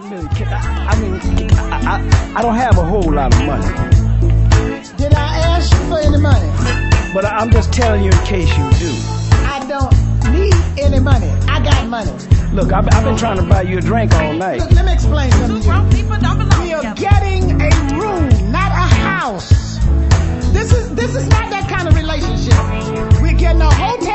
I don't have a whole lot of money. Did I ask you for any money? But I'm just telling you in case you do. I don't need any money. I got money. Look, I've been trying to buy you a drink all night. Look, let me explain something to you. We are getting a room, not a house. This is not that kind of relationship. We're getting a hotel